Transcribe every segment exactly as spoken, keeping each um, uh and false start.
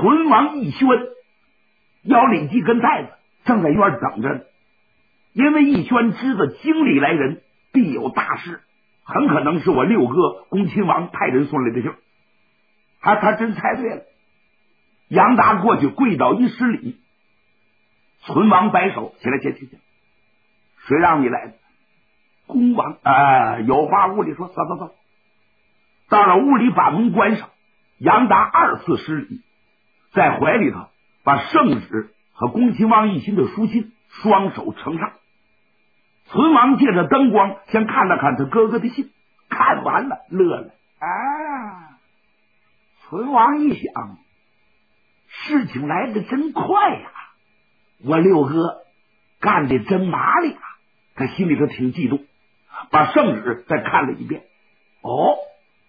存王义宣要领几根带子，正在院等着呢。因为义宣知道京里来人必有大事，很可能是我六哥恭亲王派人送来的信。他他真猜对了。杨达过去跪倒一施礼，存王摆手，起来，起来，起来，谁让你来的？恭王啊，有话屋里说，走走走。到了屋里，把门关上，杨达二次施礼，在怀里头把圣旨和恭亲王奕欣的书信双手呈上。存王借着灯光先看了看他哥哥的信，看完了乐了。啊，存王一想，事情来得真快呀、啊，我六哥干得真麻利啊！他心里头挺嫉妒，把圣旨再看了一遍。哦，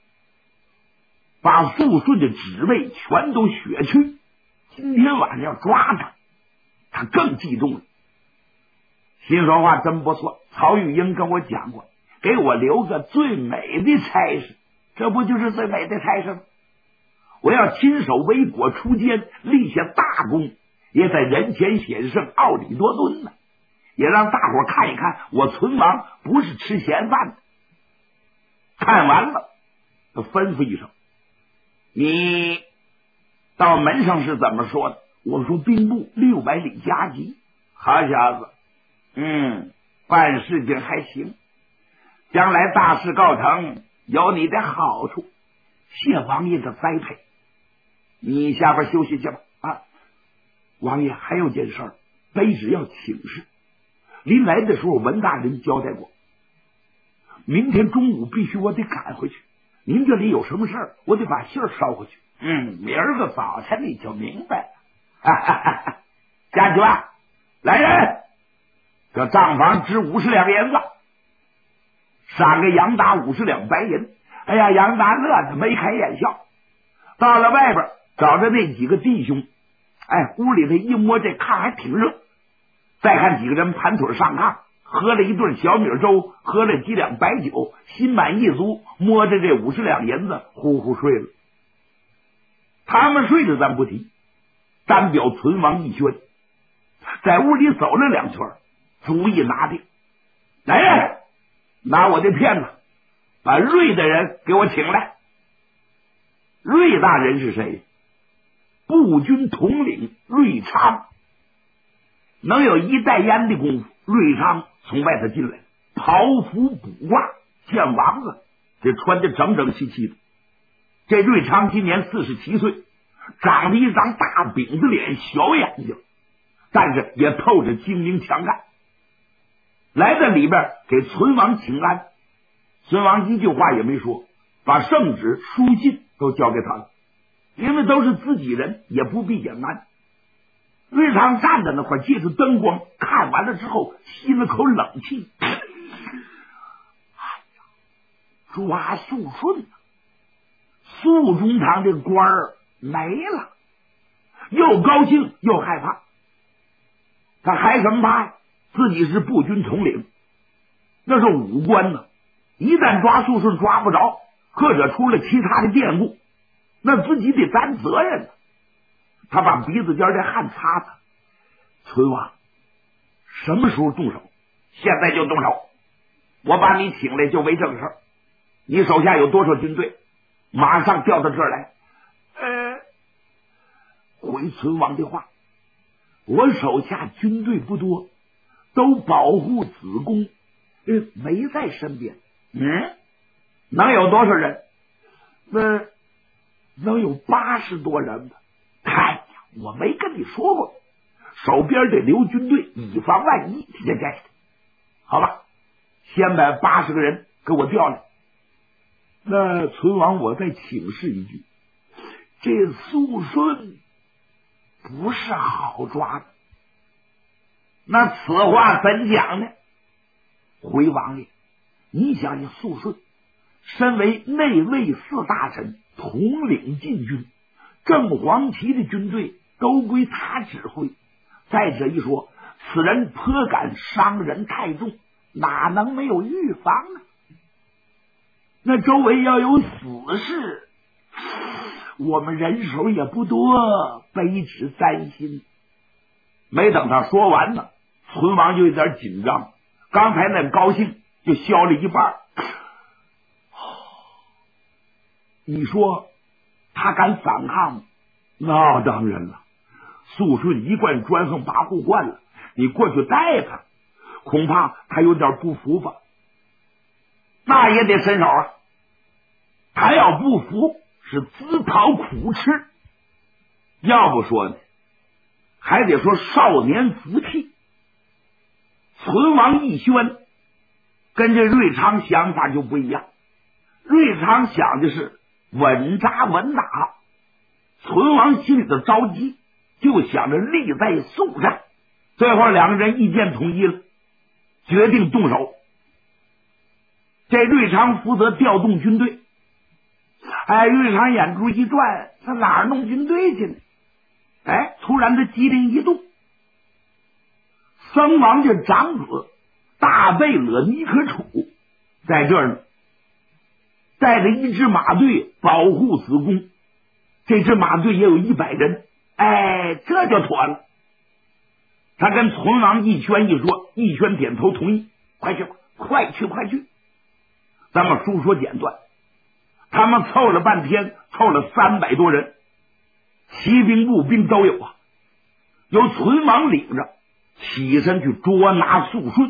把肃顺的旨位全都削去，今天晚上要抓他，他更激动了。心说话真不错，曹玉英跟我讲过，给我留个最美的差事，这不就是最美的差事吗？我要亲手为国出监，立下大功，也在人前显圣，奥里多敦呢，也让大伙看一看我存王不是吃闲饭的。看完了，他吩咐一声：“你到门上是怎么说的？”我说：“兵部六百里加急。”好小子，嗯，办事情还行，将来大事告成，有你的好处。谢王爷的栽培，你下边休息去吧。啊，王爷还有件事儿，卑职要请示。临来的时候，文大人交代过，明天中午必须我得赶回去。您这里有什么事儿，我得把信儿捎回去。嗯，明儿个早晨你就明白了。哈哈哈哈，下去吧，来人，这账房值五十两银子，赏给杨达五十两白银。哎呀，杨达乐得眉开眼笑。到了外边，找着那几个弟兄，哎，屋里头一摸，这炕还挺热。再看几个人盘腿上炕，喝了一顿小米粥，喝了几两白酒，心满意足，摸着这五十两银子，呼呼睡了。他们睡着咱不提，单表存王奕宣在屋里走了两圈，主意拿定。来人，拿我的片子，把瑞的人给我请来。瑞大人是谁？步军统领瑞昌。能有一袋烟的功夫，瑞昌从外头进来，袍服卜卦见王啊，这穿的整整齐齐的。这瑞昌今年四十七岁，长着一张大饼子脸，小眼睛，但是也透着精明强干。来到里边给存王请安，存王一句话也没说，把圣旨书信都交给他了，因为都是自己人，也不必隐瞒。瑞昌站在那块，借着灯光看完了之后，吸了口冷气。哎呀，抓肃顺，肃中堂这官儿没了，又高兴又害怕。他害什么怕呀？自己是步军统领，那是武官呢，一旦抓肃顺抓不着，或者出了其他的变故，那自己得担责任呢。他把鼻子尖这汗擦擦，存王，什么时候动手？现在就动手！我把你请来就为正事儿。你手下有多少军队？马上调到这儿来。呃，回存王的话，我手下军队不多，都保护子宫，呃，没在身边。嗯，能有多少人？那能有八十多人吧。哎呀，我没跟你说过，手边得留军队，以防万一。这这，好吧，先把八十个人给我调来。那存王，我再请示一句，这肃顺不是好抓的。那此话怎讲呢？回王爷，你想想，肃顺身为内卫四大臣，统领禁军，正黄旗的军队都归他指挥。再者一说，此人颇敢伤人太重，哪能没有预防呢？那周围要有死事， 我们人手也不多，卑职担心。没等他说完呢，存王就有点紧张，刚才那高兴就消了一半。你说他敢反抗吗？那当然了，肃顺一贯专横跋扈惯了，你过去带他，恐怕他有点不服吧。那也得伸手啊，他要不服是自讨苦吃。要不说呢，还得说少年福气。存王奕轩跟这瑞昌想法就不一样，瑞昌想的是稳扎稳打，存王心里头着急，就想着力在速战。最后两个人意见统一了，决定动手。这瑞昌负责调动军队。哎，瑞昌眼珠一转，他哪儿弄军队去呢？哎，突然他机灵一动，僧王家长子大贝勒尼可楚在这儿呢，带着一支马队保护子宫。这支马队也有一百人，哎，这就妥了。他跟存王奕轩一说，奕轩点头同意，快去吧，快去快去。咱们书说简短，他们凑了半天，凑了三百多人，骑兵步兵都有啊，由存王领着起身去捉拿肃顺。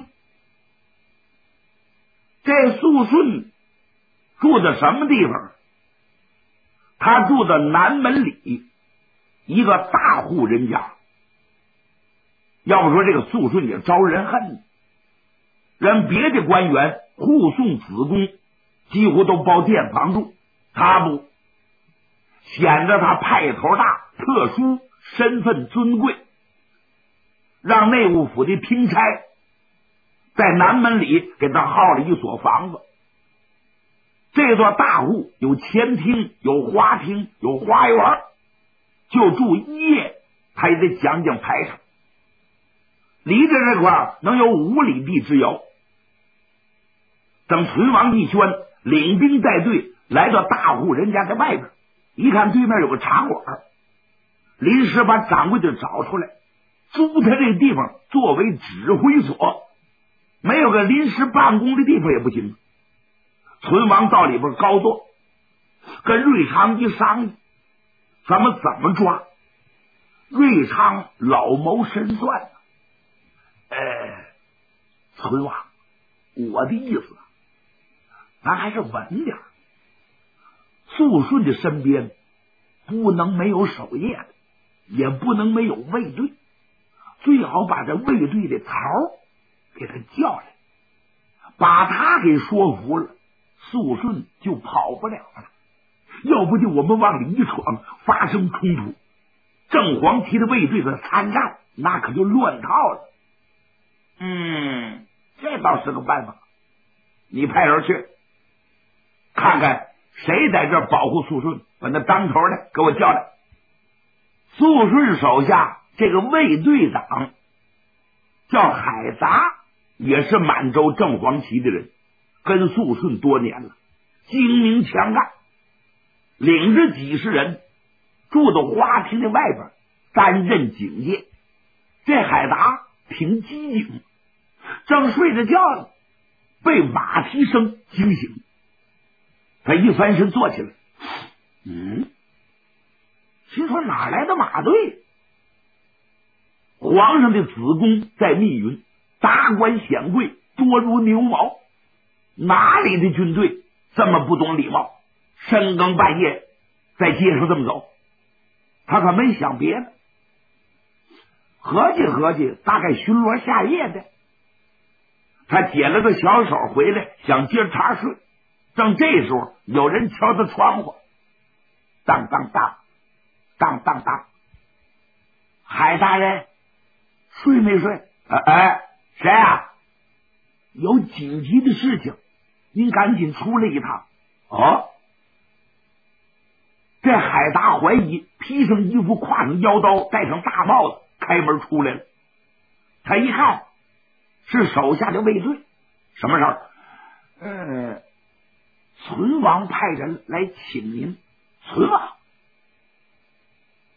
这肃顺住在什么地方？他住在南门里一个大户人家。要不说这个肃顺也招人恨，人别的官员护送子宫几乎都包店房住，他不，显得他派头大，特殊，身份尊贵，让内务府的钦差在南门里给他号了一所房子。这座大户有前厅，有花厅，有花园，就住一夜他也得讲讲排场。离着这块能有五里地之遥。等存王奕轩领兵带队来到大户人家的外边，一看对面有个茶馆，临时把掌柜的找出来，租他这个地方作为指挥所，没有个临时办公的地方也不行。存王到里边高坐，跟瑞昌一商议，咱们怎么抓？瑞昌老谋深算，呃，存王，我的意思，咱还是稳点。肃顺的身边不能没有守夜的，也不能没有卫队，最好把这卫队的头给他叫来，把他给说服了，肃顺就跑不了了。要不就我们往里一闯，发生冲突，正黄旗的卫队的参战，那可就乱套了。嗯，这倒是个办法。你派人去看看谁在这保护肃顺，把那当头的给我叫来。肃顺手下这个卫队长叫海达，也是满洲正黄旗的人，跟肃顺多年了，精明强干，领着几十人住到花厅的外边担任警戒。这海达挺机警，正睡着觉呢，被马蹄声惊醒。他一翻身坐起来，嗯，心说哪来的马队？皇上的子宫在密云，达官显贵多如牛毛，哪里的军队这么不懂礼貌，深更半夜在街上这么走？他可没想别的，合计合计，大概巡逻下夜的。他解了个小手回来，想接着茶睡。正这时候，有人敲他窗户，当当当，当当当。海大人，睡没睡？哎哎，谁啊？有紧急的事情，您赶紧出来一趟。哦，这海达怀疑，披上衣服，挎上腰刀，戴上大帽子，开门出来了。他一看，是手下的卫队。什么事儿？嗯，存王派人来请您。存王，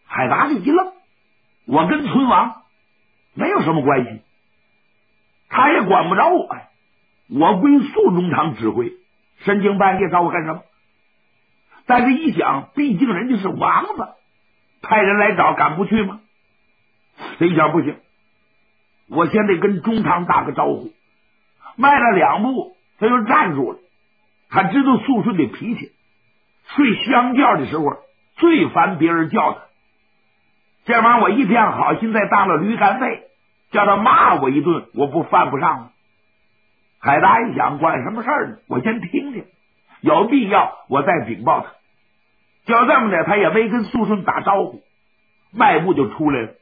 海达就一愣，我跟村王没有什么关系，他也管不着我呀，我归肃中堂指挥，深更半夜找我干什么？但是一想，毕竟人家是王子，派人来找，敢不去吗？这一想不行，我先得跟中堂打个招呼。迈了两步，他就站住了。他知道肃顺的脾气，睡香觉的时候最烦别人叫他。这玩意儿我一天好心再当了驴肝肺，叫他骂我一顿，我不犯不上吗？海达一想，管什么事儿呢？我先听听，有必要我再禀报他。就这么的，他也没跟肃顺打招呼，迈步就出来了。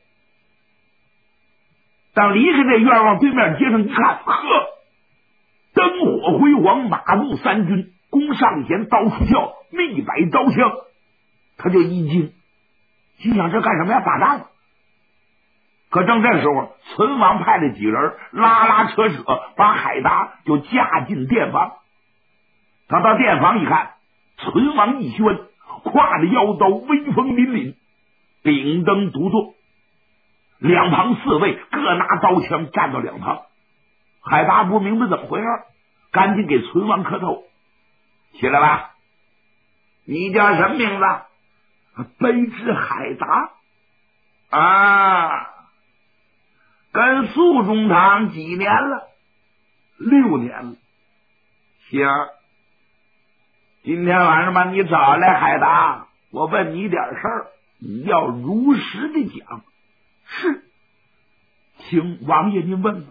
当离开这院往对面街上一看，呵，灯火辉煌，马步三军，弓上弦，刀出鞘，密摆刀枪，他就一惊，心想这干什么呀？打仗。可正这时候，存王派了几人拉拉扯扯，把海达就架进殿房。他到殿房一看，存王一宣，挎着腰刀，威风凛凛，顶灯独坐，两旁四卫各拿刀枪站到两旁。海达不明白怎么回事，赶紧给存王磕头。起来吧，你叫什么名字？卑职海达啊，跟肃中堂几年了？六年了。行，今天晚上把你找来，海达，我问你点事儿，你要如实的讲。是，请王爷您问问。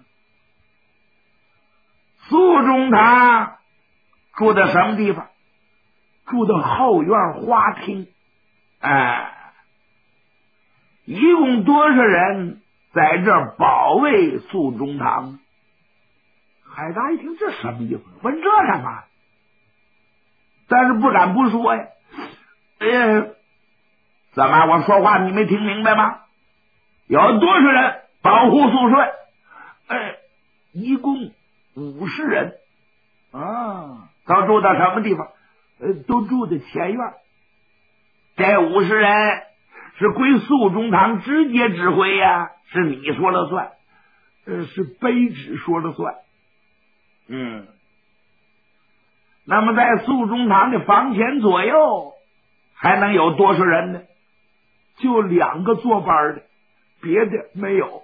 肃中堂住在什么地方？住在后院花厅。哎，一共多少人在这儿保卫肃中堂？海达一听，这什么意思？问这干嘛？但是不敢不说呀。哎呀，怎么我说话你没听明白吗？有多少人保护肃顺？哎，一共五十人啊，都住到什么地方？呃，都住在前院。这五十人是归肃中堂直接指挥呀，是你说了算？呃，是卑职说了算。嗯，那么在肃中堂的房前左右还能有多少人呢？就两个坐班的，别的没有。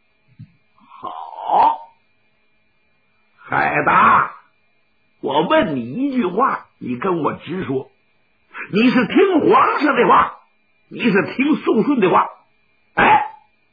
好，海达，我问你一句话，你跟我直说，你是听皇上的话，你是听肃顺的话？哎，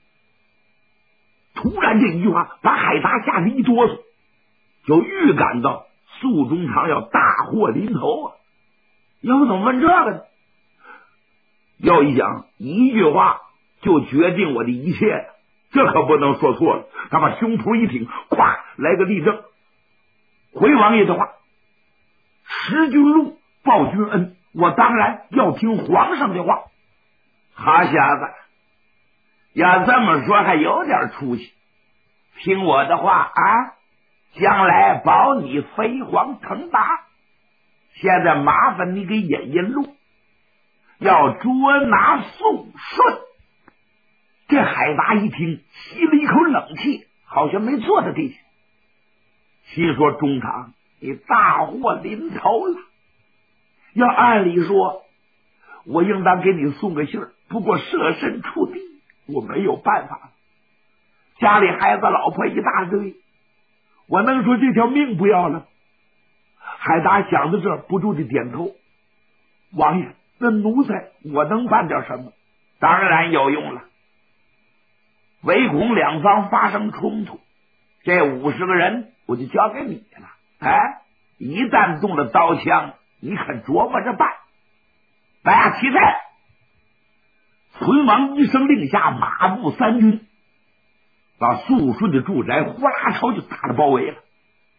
突然这一句话把海达吓得一哆嗦，就预感到肃中堂要大祸临头啊！要不怎么问这个呢？要一想，一句话就决定我的一切呀，这可不能说错了。他把胸脯一挺，咵来个立正，回王爷的话，识君禄，报君恩，我当然要听皇上的话。好小子，要这么说还有点出息，听我的话啊，将来保你飞黄腾达。现在麻烦你给引引路，要捉拿肃顺。这海达一听，吸了一口冷气，好像没坐在地下，心说中堂，你大祸临头了。要按理说，我应当给你送个信儿，不过设身处地，我没有办法，家里孩子老婆一大堆，我能说这条命不要了？海达想到这儿，不住的点头。王爷，那奴才我能办点什么？当然有用了。唯恐两方发生冲突，这五十个人我就交给你了。哎，一旦动了刀枪，你可琢磨着办。大家起来！存王一声令下，马步三军把肃顺的住宅呼啦朝就打了包围了。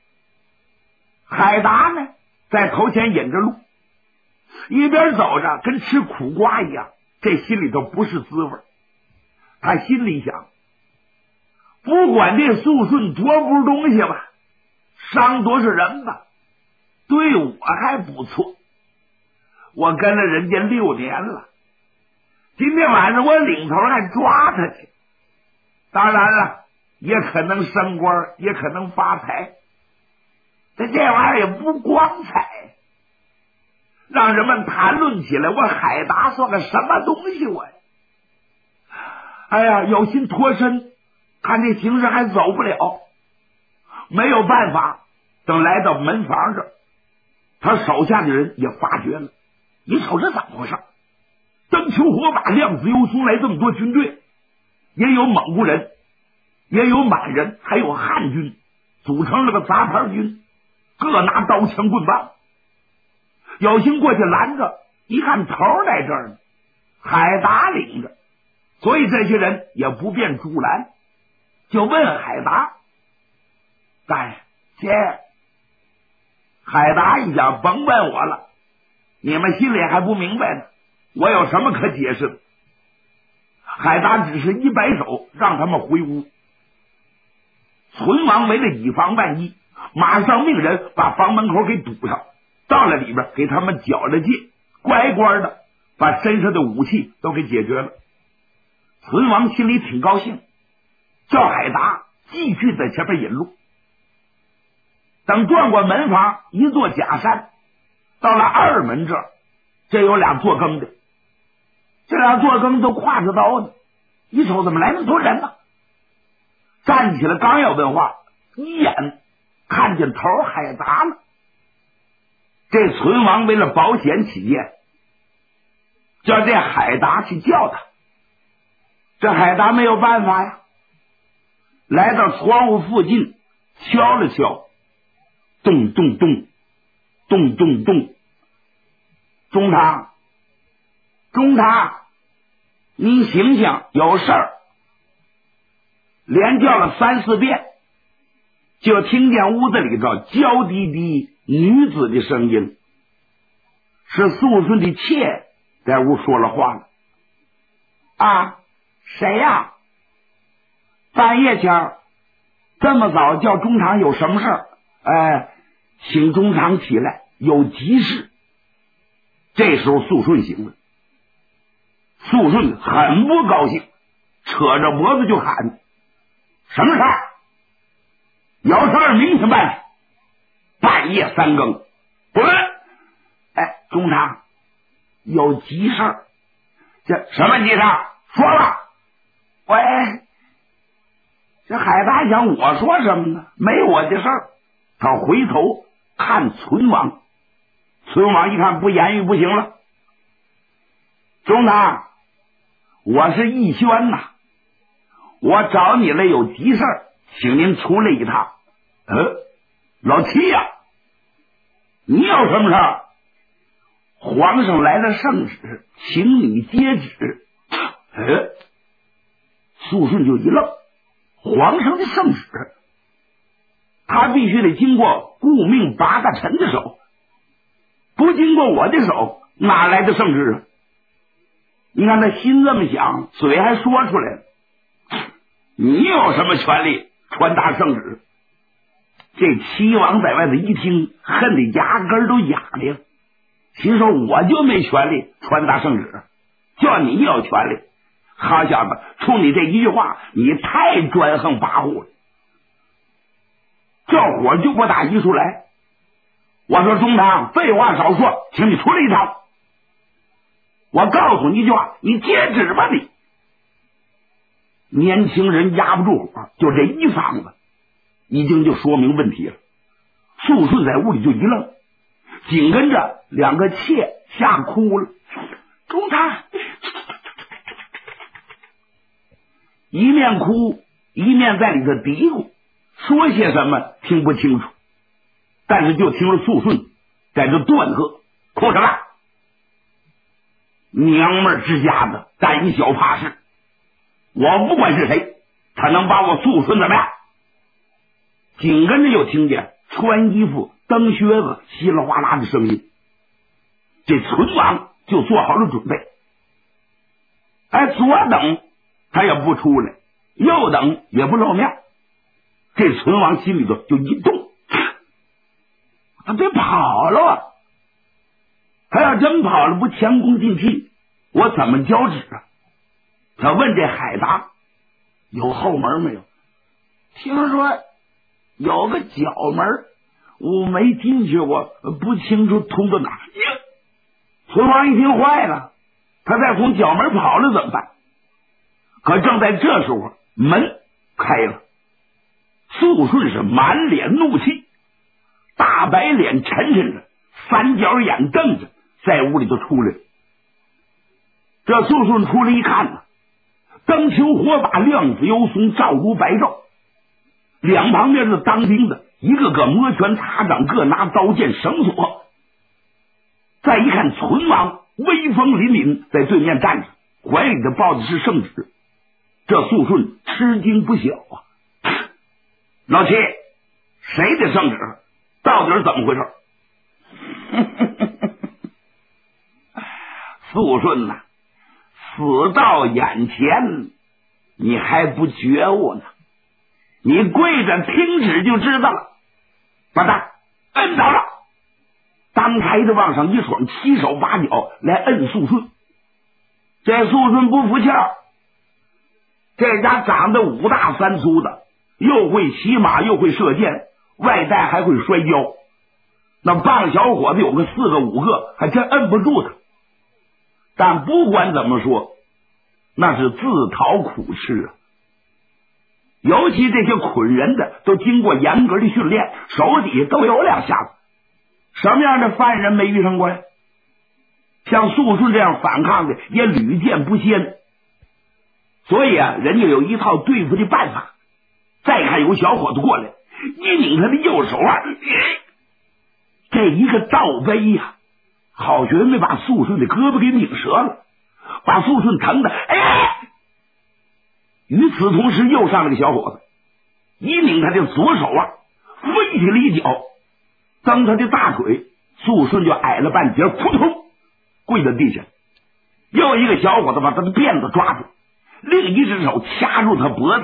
海达呢，在头前引着路，一边走着跟吃苦瓜一样，这心里头不是滋味。他心里想，不管这肃顺多不是东西吧，伤多少人吧，对我还不错。我跟了人家六年了， 今天晚上我领头还抓他去。当然了，也可能升官，也可能发财。这这玩意儿也不光彩，让人们谈论起来，我海达算个什么东西我呀？哎呀，有心脱身，看这形势还走不了，没有办法。等来到门房这儿，他手下的人也发觉了，你瞅这怎么回事？灯球火把，亮子幽松，来这么多军队，也有蒙古人，也有满人，还有汉军，组成了个杂牌军，各拿刀枪棍棒。有心过去拦着，一看头在这儿呢，海达领着，所以这些人也不便阻拦，就问海达：“大爷，姐。”海达一讲，甭问我了，你们心里还不明白呢，我有什么可解释的？海达只是一摆手，让他们回屋。存亡为了以防万一，马上命人把房门口给堵上，到了里边给他们缴了界，乖乖的把身上的武器都给解决了。存亡心里挺高兴，叫海达继续在前面引路。等转过门房，一座假山，到了二门这儿，这有俩做更的，这俩做更都挎着刀呢。一瞅怎么来那么多人呢？站起来刚要问话，一眼看见头海达了。这存亡为了保险起见，叫这海达去叫他。这海达没有办法呀，来到窗户附近敲了敲，咚咚咚咚咚咚，中堂中堂，你醒醒，有事儿。连叫了三四遍，就听见屋子里头娇滴滴女子的声音，是肃顺的妾在屋说了话了。啊，谁呀？半夜前这么早叫中堂有什么事儿？哎，请中堂起来，有急事。这时候肃顺醒了，肃顺很不高兴，扯着脖子就喊：什么事儿？有事儿明天办。半夜三更，滚！哎，中堂有急事儿。这什么急事儿？说了。喂，这海达想我说什么呢？没我的事儿。他回头看存亡，存亡一看不言语不行了。中堂，我是义宣呐，我找你来有急事儿，请您出来一趟。呃，老七呀、啊，你有什么事儿？皇上来了圣旨，请你接旨。呃，肃顺就一愣，皇上的圣旨，他必须得经过顾命八大臣的手，不经过我的手，哪来的圣旨啊？你看他心这么想，嘴还说出来了。你有什么权利传达圣旨？这齐王在外头一听，恨得牙根都痒痒，心说我就没权利传达圣旨，叫你有权利。好小子，冲你这一句话，你太专横跋扈了。这火就给我打一出来。我说中堂，废话少说，请你出来一趟。我告诉你一句话，你接旨吧你。年轻人压不住火，就这一嗓子，已经就说明问题了。肃顺在屋里就一愣，紧跟着两个妾吓哭了。中堂，一面哭一面在里头嘀咕，说些什么听不清楚，但是就听了肃顺在这断喝：哭什么？娘们之家的胆小怕事，我不管是谁，他能把我肃顺怎么样？紧跟着又听见穿衣服蹬靴子稀里哗啦的声音，这存亡就做好了准备。哎，左等他也不出来，右等也不露面。这存亡心里头就一动，他别跑了啊！他要真跑了，不前功尽弃，我怎么交旨啊？ 他问这海达有后门没有？听说有个角门，我没进去过，不清楚通到哪。呀，村王一听坏了，他再从角门跑了怎么办？可正在这时候，门开了，肃顺是满脸怒气，大白脸沉沉着，三角眼瞪着，在屋里头出来了。这肃顺出来一看呢，灯球火把，亮子幽松，照如白昼。两旁边的当兵的一个个摩拳擦掌，各拿刀剑绳索。再一看存王威风凛凛在对面站着，怀里的抱的是圣旨。这肃顺吃惊不小啊！老七，谁的圣旨？到底是怎么回事？肃顺呐、啊，死到眼前，你还不觉悟呢？你跪着听旨就知道了。把他摁倒了，当台的往上一闯，七手八脚来摁肃顺。这肃顺不服气儿，这家长得五大三粗的，又会骑马又会射箭，外带还会摔跤。那棒小伙子有个四个五个，还真摁不住他。但不管怎么说，那是自讨苦吃啊。尤其这些捆人的都经过严格的训练，手底下都有两下子。什么样的犯人没遇上过呀？像肃顺这样反抗的也屡见不鲜。所以啊，人家有一套对付的办法。再看有小伙子过来，一拧他的右手腕，这一个倒背呀、啊，好绝没把肃顺的胳膊给拧折了，把肃顺疼的哎。与此同时，又上来个小伙子，一拧他的左手腕，飞起了一脚，蹬他的大腿，肃顺就矮了半截，扑通跪在地下。又一个小伙子把他的辫子抓住，另一只手掐住他脖子，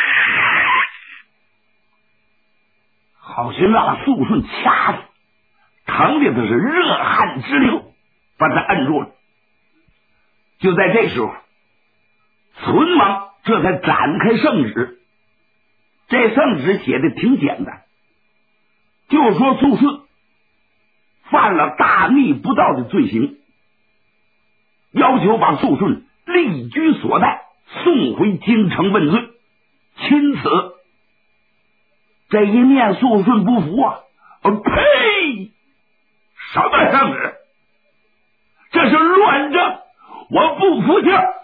好寻让肃顺掐死，疼的他是热汗直流，把他摁住了。就在这时候，存王这才展开圣旨。这圣旨写的挺简单，就说肃顺犯了大逆不道的罪行，要求把肃顺立居所在，送回京城问罪。钦此。这一念肃顺不服啊！呸！什么圣旨？这是乱政，我不服气儿。